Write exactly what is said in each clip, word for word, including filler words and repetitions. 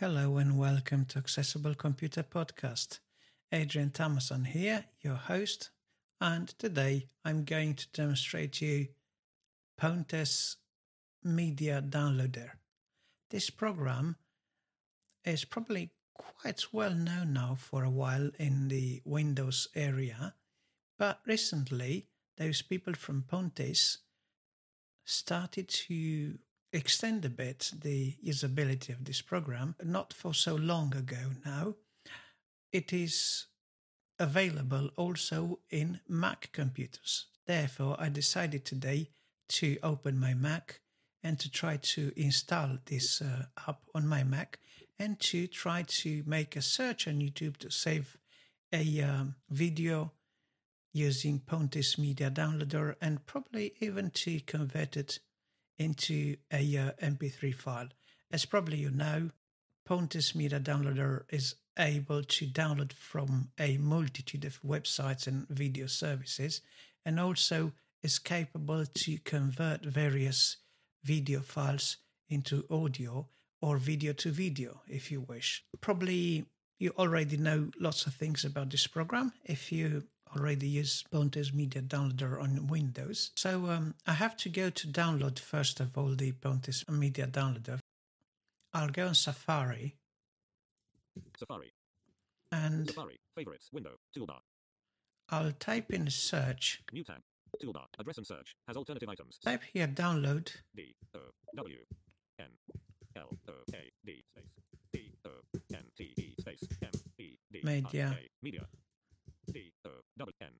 Hello and welcome to Accessible Computer Podcast. Adrian Thomason here, your host, and today I'm going to demonstrate to you Pontes Media Downloader. This program is probably quite well known now for a while in the Windows area, but recently those people from Pontes started to extend a bit the usability of this program. Not for so long ago now. It is available also in Mac computers. Therefore, I decided today to open my Mac and to try to install this uh, app on my Mac and to try to make a search on YouTube to save a um, video using Pontes Media Downloader and probably even to convert it into a uh, M P three file. As probably you know, Pontes Media Downloader is able to download from a multitude of websites and video services, and also is capable to convert various video files into audio or video to video if you wish. Probably you already know lots of things about this program if you already use Pontes Media Downloader on Windows. So um, I have to go to download first of all the Pontes Media Downloader. I'll go on Safari. Safari. And Safari. Favorites. Window. Toolbar. I'll type in search. New tab. Toolbar. Address and search. Has alternative items. Type here download. D O W N L O A D space D O N T E space M E D Media. Media. D O W N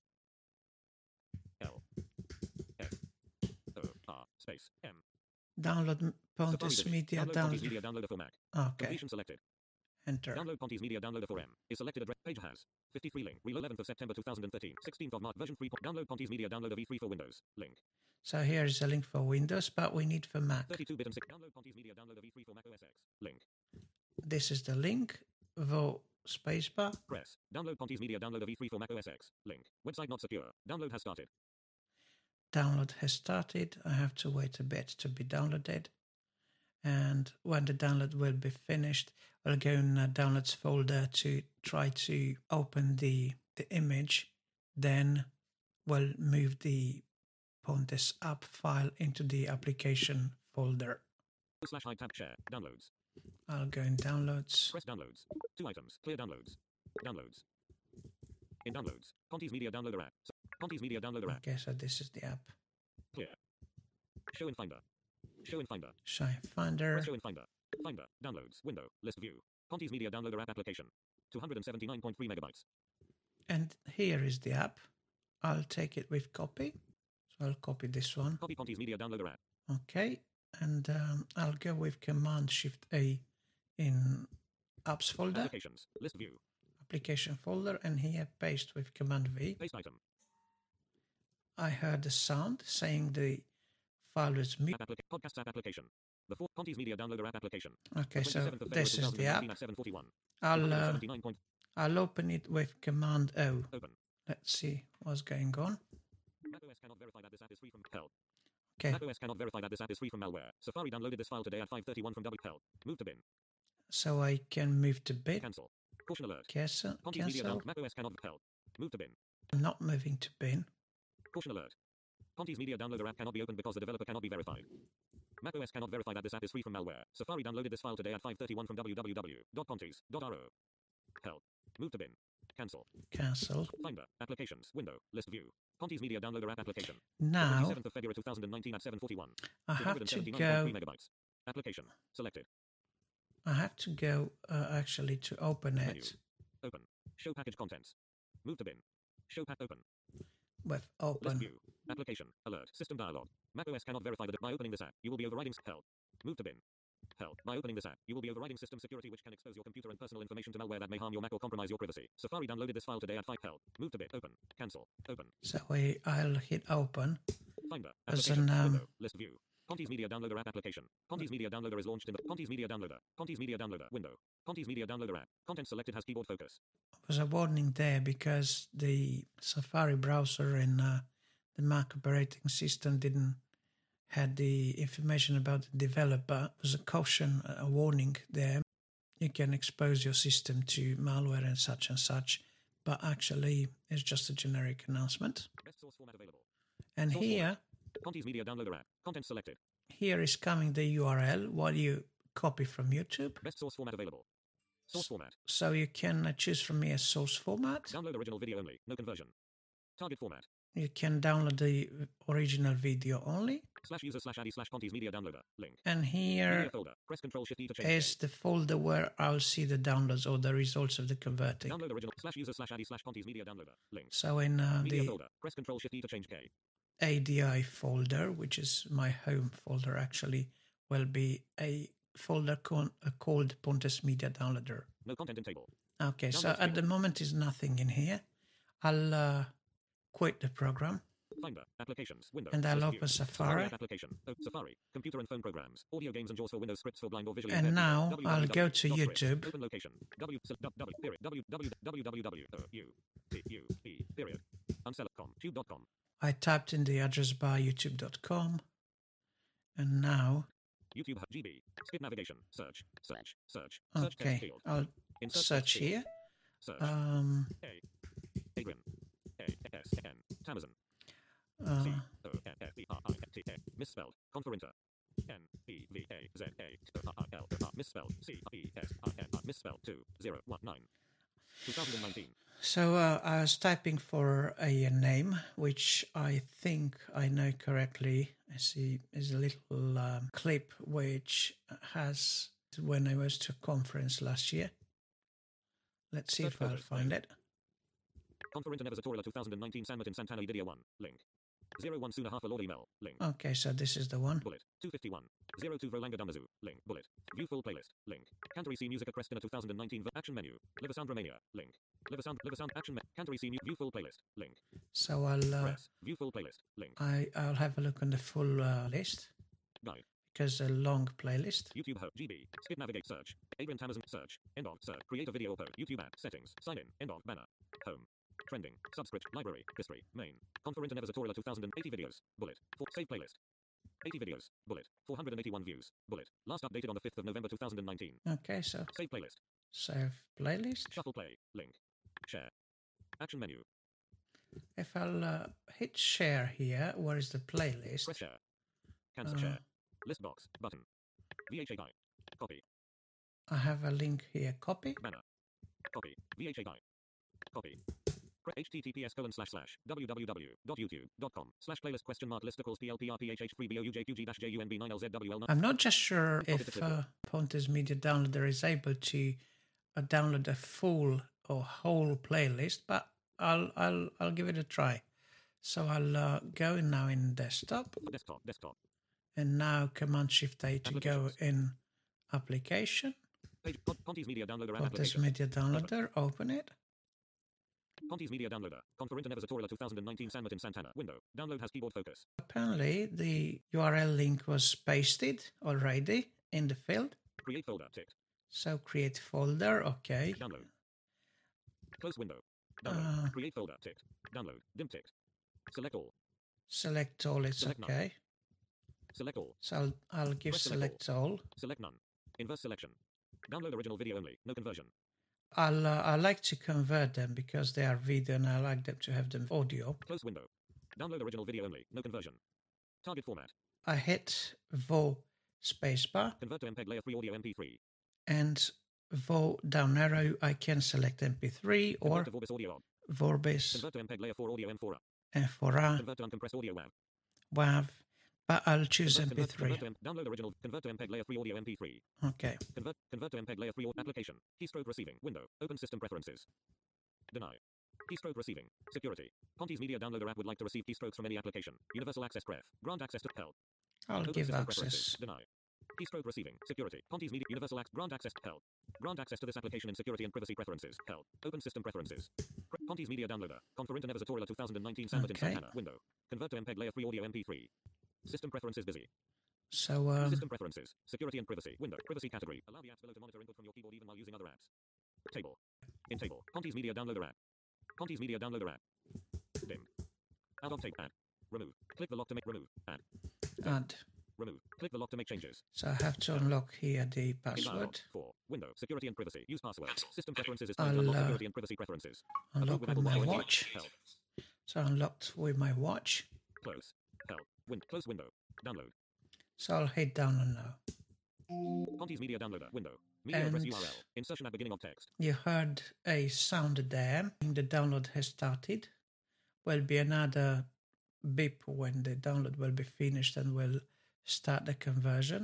L F O R space M. Download Pontes Safari Media Download Pontes Media Downloader. Downloader for Mac. Okay, Completion selected. enter. Download Pontes Media Downloader for M. Is selected address. Page has fifty-three link. Real eleventh of September two thousand thirteen. sixteenth of March version three. Download Pontes Media Downloader V three for Windows. Link. So here is a link for Windows, but we need for Mac. thirty-two bit and six. Download Pontes Media Downloader V three for Mac O S X. Link. This is the link. Vo spacebar. Press. Download Pontes Media Downloader V three for Mac O S X. Link. Website not secure. Download has started. Download has started. I have to wait a bit to be downloaded. And when the download will be finished, I'll go in the downloads folder to try to open the, the image. Then we'll move the Pontes app file into the application folder. Slash hide tab share. Downloads. I'll go in downloads. Press downloads. Two items. Clear downloads. Downloads. In downloads. Pontes Media Downloader app. Pontes Media Downloader app. Okay, so this is the app. Clear. Show in Finder. Show in Finder. Show in Finder. Press show in Finder. Finder. Downloads. Window. List view. Pontes Media Downloader app application. two hundred seventy-nine point three megabytes. And here is the app. I'll take it with copy. So I'll copy this one. Copy Pontes Media Downloader app. Okay. And um, I'll go with Command Shift A in apps folder. Applications. List view. Application folder, and here paste with Command V. Paste item. I heard a sound saying the file was mute. App applica- podcast app application. The four Pontes Media Downloader app application. Okay, so twenty-seventh of this is the app. February twenty nineteen at seven forty-one. I'll uh, seventy-nine point. I'll open it with Command O. Open. Let's see what's going on. macOS cannot verify that this app is free from help. Okay, macOS cannot verify that this app is free from malware. Safari downloaded this file today at five thirty-one from W help. Move to bin. so I can move to bin. Cancel. Caution alert. Cancel. Pontes Media Cancel. down- macOS cannot help. Move to bin. I'm not moving to bin. Caution alert. Pontes Media Downloader app cannot be opened because the developer cannot be verified. macOS cannot verify that this app is free from malware. Safari downloaded this file today at five thirty-one from w w w dot pontes dot r o. Help. Move to bin. Cancel. Cancel. Finder. Applications. Window. List view. Pontes Media Downloader app application. Now twenty-seventh of February two thousand nineteen at seven forty-one. I have to two hundred seventy-nine point three go. megabytes. Application. Selected. I have to go uh, actually to open Menu. it Open. Show package contents. Move to bin. Show pack open. with List open. view. Application. Alert. System dialog. macOS cannot verify that by opening this app, you will be overriding help. Move to bin. Help. By opening this app, you will be overriding system security which can expose your computer and personal information to malware that may harm your Mac or compromise your privacy. Safari downloaded this file today at five help. Move to bin. Open. Cancel. Open. So we, I'll hit open. Finder. As Application. an, um, Window. List view. Pontes Media Downloader app application. Pontes Media Downloader is launched in the Pontes Media Downloader. Pontes Media Downloader window. Pontes Media Downloader app. Content selected has keyboard focus. Was a warning there because the Safari browser in uh, the Mac operating system didn't had the information about the developer. There was a caution, a warning there. you can expose your system to malware and such and such, but actually it's just a generic announcement. Best source format available. And Source here, Conti's Media Downloader app. Content selected. here is coming the U R L while you copy from YouTube. Best source format available. Source format. So you can uh, choose from here source format. Download original video only. No conversion. Target format. You can download the original video only. Slash user slash addy slash Conti's Media Downloader. Link. And here Media folder. Press Control Shift E to change. is the folder where I'll see the downloads or the results of the converting. Download original slash user slash addy slash Conti's Media Downloader. Link. So in uh, Media the folder. Press Control Shift E to change K. A D I folder, which is my home folder, actually will be a folder con- uh, called Pontes Media Downloader. No content in table. Okay, so Download at the table. moment is nothing in here. I'll uh, quit the program Finder. Applications. Window. and I'll List open view. Safari. app application. Oh, Safari. Computer and phone programs. Audio games and JAWS for Windows scripts for blind or visually And impaired now people. I'll go www. to Dot YouTube. Open location. W. W. W. Period. W. W. W. W. W. O. U. T. U. E. Period. Unsell dot com. Tube dot com. I typed in the address bar youtube dot com and now, YouTube Hub G B. Skip navigation. Search. Search. Search. Search text okay, field. I'll Insert search text field. here. Search. Um, A. Adrian. A. S. N. Tamazon. uh, C. O. N. F. E. R. I. N. T. A. Misspelled. Conferentor. N. E. V. A. Z. A. O. R. I. L. O. R. Misspelled. C. E. S. I. N. R. Misspelled. two. zero. one. nine. twenty nineteen. So uh, I was typing for a name, which I think I know correctly. I see is a little um, clip which has when I was to a conference last year. Let's see Search if I'll photos. find it. Conferentor Nevers twenty nineteen San Martin Santana Ididia one. Link. zero one Sooner Half a Lord email. Link. Okay, so this is the one. Bullet. two fifty-one. zero two Vrolanga Damazu. Link. Bullet. View full playlist. Link. Cantory C Musica Crestina twenty nineteen Action menu. Liversound Romania. Link. Liversound Liversound Action me- Cantory C mu- View full playlist. Link. So I'll uh, Press. View full playlist. Link. I I'll have a look on the full uh, list Guide. because a long playlist. YouTube Hub G B. Skip navigate search. Adrian Tamazon search. End of search. Create a video upload. YouTube app settings. Sign in. End of banner. Home. Trending. Subscript. Library. History. Main. Conferentor Nevers twenty eighty videos. Bullet. For save playlist. eighty videos. Bullet. four hundred eighty-one views. Bullet. Last updated on the fifth of November twenty nineteen. Okay, so Save playlist. save playlist. Shuffle play. Link. Share. Action menu. If I'll uh, hit share here, where is the playlist? Press share. Cancel Uh, share. List box. Button. V H A guide. Copy. I have a link here. Copy. Banner. Copy. V H A guide. Copy. Pre- https colon slash slash www.youtube.com slash playlist question mark list equals plprph free bouj dash junb nine lzwl nine. I'm not just sure Copy to if clipboard. uh, Pontes Media Downloader is able to uh, download a full or whole playlist, but I'll I'll I'll give it a try. So I'll uh, go in now in desktop, Desktop. Desktop. and now Command Shift A to go in application. Page. Con- Conti's Media Downloader app Pontes application. Media Downloader. Open it. Conti's Media Downloader. Conferentor Nevers twenty nineteen San Martin Santana. Window. Download has keyboard focus. Apparently, the U R L link was pasted already in the field. Create folder. Ticked. So create folder. Okay. Download. Close window. Download. Uh, Create folder. Ticked. Download. Dim ticked. Select all. Select all. It's Select none. okay. Select all. So I'll, I'll give Press select select all. Select none. Inverse selection. Download original video only. No conversion. I'll uh, I like to convert them because they are video and I like them to have them audio. Close window. Download original video only. No conversion. Target format. I hit vo spacebar Convert to M P E G layer three audio M P three. and vo down arrow. I can select M P three or Convert to Vorbis audio. Vorbis Convert to M P E G layer four audio M four. F four A Convert to uncompressed audio WAV. W A V, but I'll choose Convert, M P three. convert, convert to M- download original. Convert to M P E G layer three audio M P three. Okay. Convert convert to M P E G layer three au- application. Keystroke receiving. Window. Open system preferences. Deny. Keystroke receiving. Security. Ponti's Media Downloader app would like to receive keystrokes from any application. Universal access pref. Grant access to help. I'll Open give system access. preferences. Deny. Keystroke receiving. Security. Ponti's Media Universal access. Grant access to help. Grant access to this application in security and privacy preferences. Help. Open system preferences. Pre- Ponti's Media Downloader. Conferentor Nevers twenty nineteen San Martin Okay. Santana. Window. Convert to M P E G layer three audio M P three. System preferences busy. So um, System preferences. Security and privacy. Window. Privacy category. Allow the apps below to monitor input from your keyboard even while using other apps. Table. In table. Ponti's Media Downloader app. Ponti's Media Downloader app. Dim. Out of tape. Add. Remove. Click the lock to make remove. Add. add. Remove. Click the lock to make changes. So I have to unlock here the In dialog. password. four. Window. Security and privacy. Use password. System preferences is I'll, time to unlock uh, security and privacy preferences. Unlock Approve with my Apple Watch. watch. Help. So unlocked with my watch. Close. Help. Win. Close window. Download. So I'll hit download now. Pontes Media Downloader. Window. Media address And U R L. Insertion at beginning of text. you heard a sound there. The download has started. Will be another beep when the download will be finished and we'll start the conversion.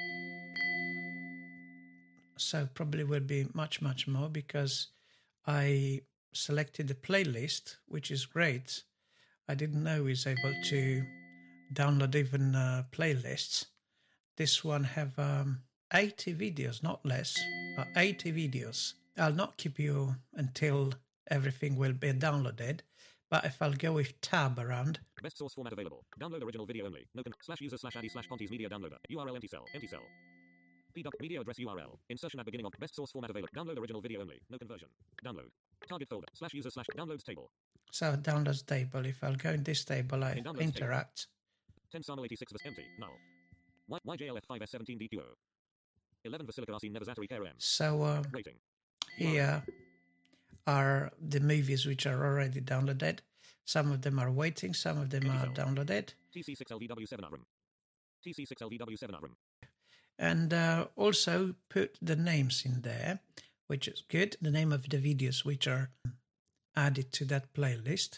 So probably will be much, much more because I selected the playlist, which is great. I didn't know it's able to download even uh, playlists. This one have um, eighty videos, not less, but eighty videos. I'll not keep you until everything will be downloaded, but if I'll go with tab around. Best source format available. Download original video only. No con- slash user slash addy slash Pontes Media Downloader. U R L empty cell. Empty cell. P W media address U R L. Insertion at beginning of best source format available. Download original video only. No conversion. Download. Target folder. Slash user slash downloads table. So downloads table. If I'll go in this table, I In downloads interact. ten SAML eighty-six was empty. Null. Y- YJLF five S seventeen D Q O. eleven Basilica R C Nevazatari K R M. So uh, Rating. here are the movies which are already downloaded. Some of them are waiting. Some of them are downloaded. T C six L V W seven Atrum. T C six L V W seven Atrum. And uh, also put the names in there, which is good. The name of the videos which are added to that playlist.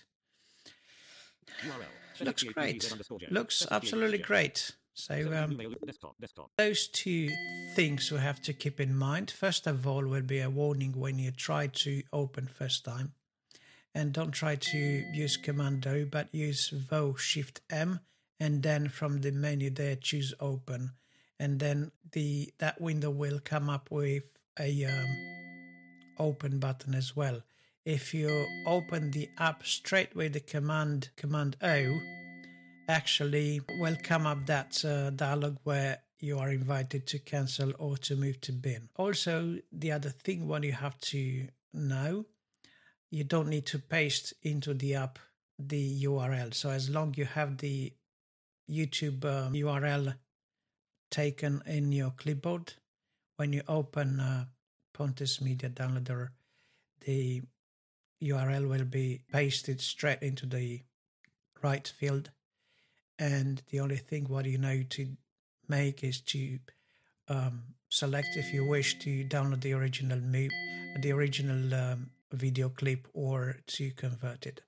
U R L. Looks great. J. Looks absolutely great. So um, desktop, desktop. those two things we have to keep in mind. First of all, will be a warning when you try to open first time. And don't try to use Command O, but use V O Shift M, and then from the menu there choose Open, and then the that window will come up with a um, Open button as well. If you open the app straight with the command Command O, actually will come up that uh, dialog where you are invited to cancel or to move to bin. Also, the other thing what you have to know, you don't need to paste into the app the U R L. So as long you have the YouTube um, U R L taken in your clipboard, when you open uh, Pontes Media Downloader, the U R L will be pasted straight into the right field. And the only thing what you know to make is to um, select if you wish to download the original mo- the original um, video clip or to convert it.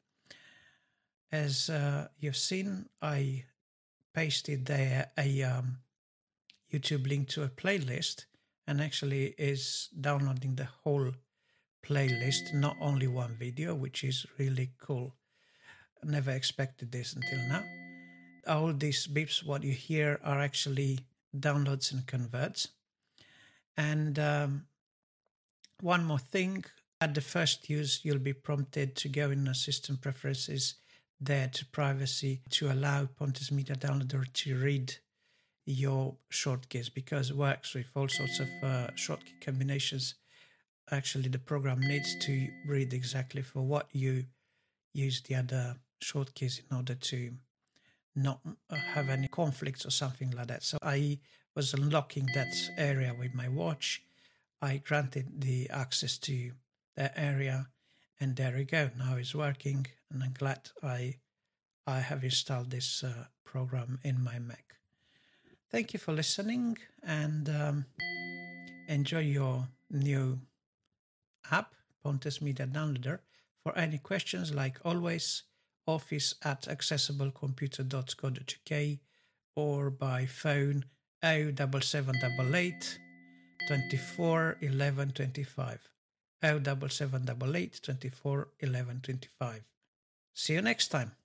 As uh, you've seen, I pasted there a um, YouTube link to a playlist, and actually is downloading the whole playlist, not only one video, which is really cool. I never expected this until now. All these beeps, what you hear, are actually downloads and converts. And um, one more thing, at the first use, you'll be prompted to go in the system preferences there to privacy to allow Pontes Media Downloader to read your shortkeys, because it works with all sorts of uh, shortkey combinations. Actually, the program needs to read exactly for what you use the other shortkeys in order to not have any conflicts or something like that. So I was unlocking that area with my watch. I granted the access to that area, and there we go. Now it's working, and I'm glad I I have installed this uh, program in my Mac. Thank you for listening, and um, enjoy your new app, Pontes Media Downloader. For any questions, like always, office at accessible computer dot co dot uk or by phone oh seven seven eight eight, twenty-four, eleven, twenty-five. oh seven seven eight eight, twenty-four, eleven, twenty-five. See you next time.